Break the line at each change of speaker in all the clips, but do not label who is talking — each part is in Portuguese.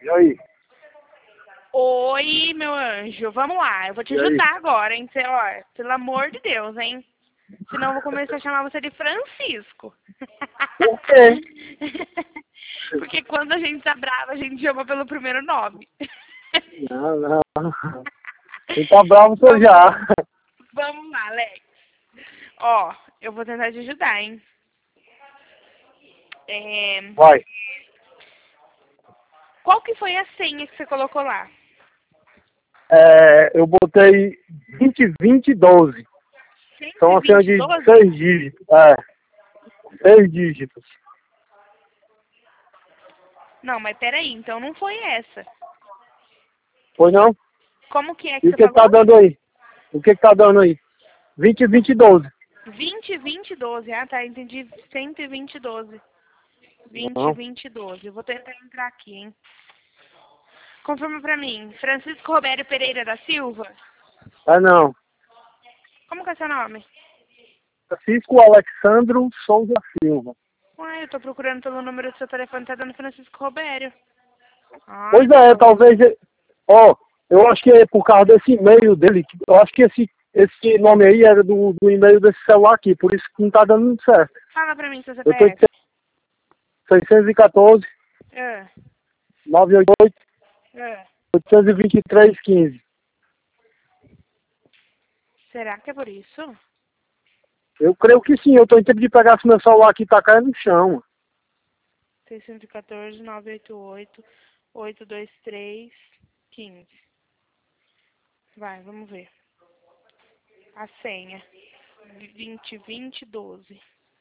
E aí?
Oi, meu anjo, vamos lá, eu vou te
E aí?
ajudar agora, hein? Ó, pelo amor de Deus, hein? Senão eu vou começar a chamar você de Francisco.
Por quê?
Porque quando a gente tá brava, a gente chama pelo primeiro nome.
Não, não. Você tá bravo, sou já.
Vamos lá, Alex. Ó, eu vou tentar te ajudar, hein?
Vai.
Qual que foi a senha que você colocou lá?
Eu botei 202012. São uma senha de
120,
6 dígitos. 6 dígitos.
Não, mas peraí, então não foi essa.
Pois não?
Como que é que
E o
você
que tá
falou?
dando aí? O que tá dando aí? 202012.
202012. Ah, tá, entendi. 12012.
Não.
202012. Eu vou tentar entrar aqui, hein? Confirma pra mim. Francisco Roberto Pereira da Silva?
Não.
Como que é seu nome?
Francisco Alexandro Souza Silva.
Uai, eu tô procurando pelo número do seu telefone, tá dando Francisco Roberto. Ai,
Pois
meu Deus.
talvez... Ó, eu acho que é por causa desse e-mail dele. Eu acho que esse nome aí era do e-mail desse celular aqui. Por isso que não tá dando muito certo.
Fala pra mim seu
Eu tô em
CPF.
614
Ah,
988
ah.
823 15.
Será que é por isso?
Eu creio que sim. Eu tô em tempo de pegar esse meu celular aqui e tacar ele no chão.
614 988 823 15. Vai, vamos ver. A senha. 202012.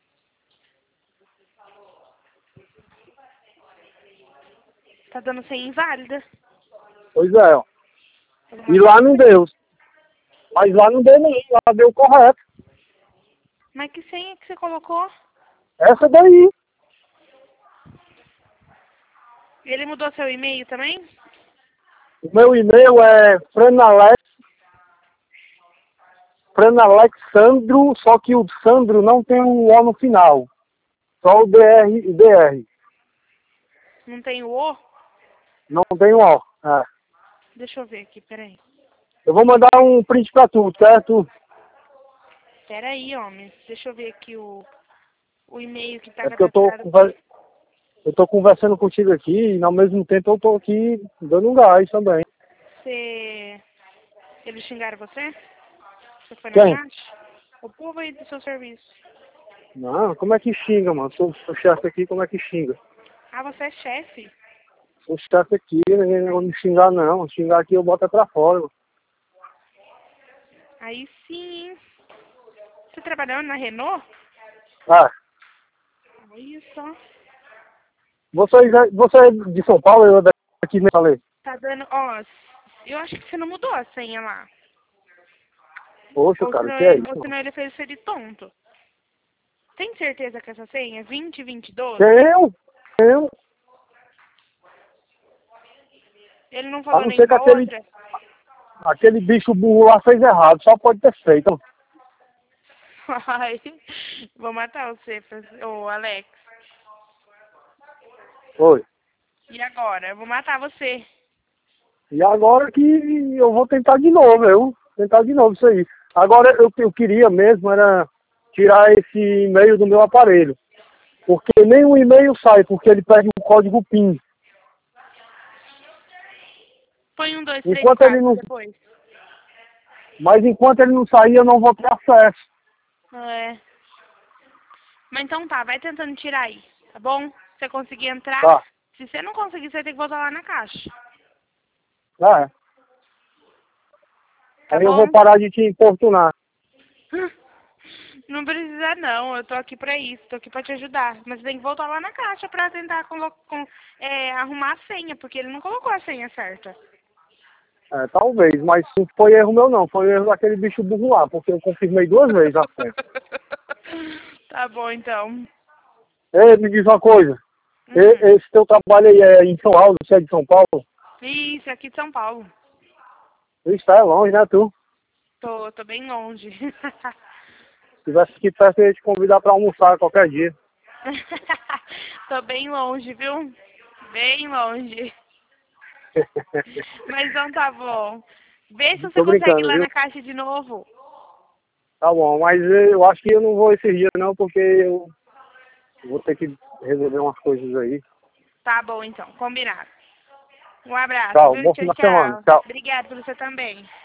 Tá dando senha inválida.
Pois é, ó.
Eu vou
E
mandar
lá
pra
não
você.
deu. Mas lá não deu não. Lá deu correto.
Mas que senha que você colocou?
Essa daí.
Ele mudou seu e-mail também?
O meu e-mail é Franalexandro, só que o Sandro não tem um O no final. Só o DR.
Não tem o O?
Não tem um O.
Deixa eu ver aqui, peraí.
Eu vou mandar um print pra tu, certo?
Peraí, homem. Deixa eu ver aqui o e-mail que tá
É porque eu tô,
cadastrado.
eu tô conversando contigo aqui e ao mesmo tempo eu tô aqui dando um gás também.
Você... Eles xingaram você? Você foi na
Quem?
caixa? O povo aí do seu serviço.
Não, como é que xinga, mano? Sou chefe aqui, como é que xinga?
Ah, você é chefe?
Sou chefe aqui, ninguém não vai me xingar não. Xingar aqui eu boto pra fora, mano.
Aí sim, hein? Você trabalhando na Renault? Olha só.
Você é de São Paulo, eu daqui nem falei.
Tá dando... Ó, eu acho que você não mudou a senha lá.
Poxa,
Ou
cara,
senão,
que é isso?
ele fez você de tonto. Tem certeza que essa senha é 202012?
Eu,
Ele não
a
falou
não ser que
nenhuma outra?
aquele bicho burro lá fez errado, só pode ter feito.
Ai, vou matar você, ô Alex.
Oi.
E agora? Eu vou matar você.
E agora que eu vou tentar de novo, tentar de novo isso aí. Agora eu queria mesmo era tirar esse e-mail do meu aparelho. Porque nenhum e-mail sai, porque ele pede um código PIN.
Põe 1, 2, 3,
Enquanto ele
4
não.
depois.
Mas enquanto ele não sair, eu não vou ter acesso.
É. Mas então tá, vai tentando tirar aí, tá bom? Se você conseguir entrar.
Tá.
Se você não conseguir, você vai ter que voltar lá na caixa.
É.
Tá
Aí eu
bom?
vou parar de te importunar.
Não precisa não, eu tô aqui pra isso, tô aqui pra te ajudar. Mas você tem que voltar lá na caixa pra tentar arrumar a senha, porque ele não colocou a senha certa.
Talvez, mas não foi erro meu não, foi erro daquele bicho burro lá, porque eu confirmei 2 vezes a senha.
Tá bom então.
Ei, me diz uma coisa. Esse teu trabalho aí é em São Paulo, você é de São Paulo?
Isso, aqui de São Paulo.
Isso é longe, né, tu?
Tô bem longe.
Se tivesse aqui perto, eu ia te convidar pra almoçar qualquer dia.
Tô bem longe, viu? Bem longe. Mas então tá bom. Vê se você
Tô
consegue ir
brincando,
lá
viu?
na caixa de novo.
Tá bom, mas eu acho que eu não vou esse dia não, porque eu vou ter que resolver umas coisas aí.
Tá bom, então. Combinado. Um abraço,
Tchau,
viu?
bom
Tchau,
final de semana.
tchau.
Tchau.
Obrigada por você também.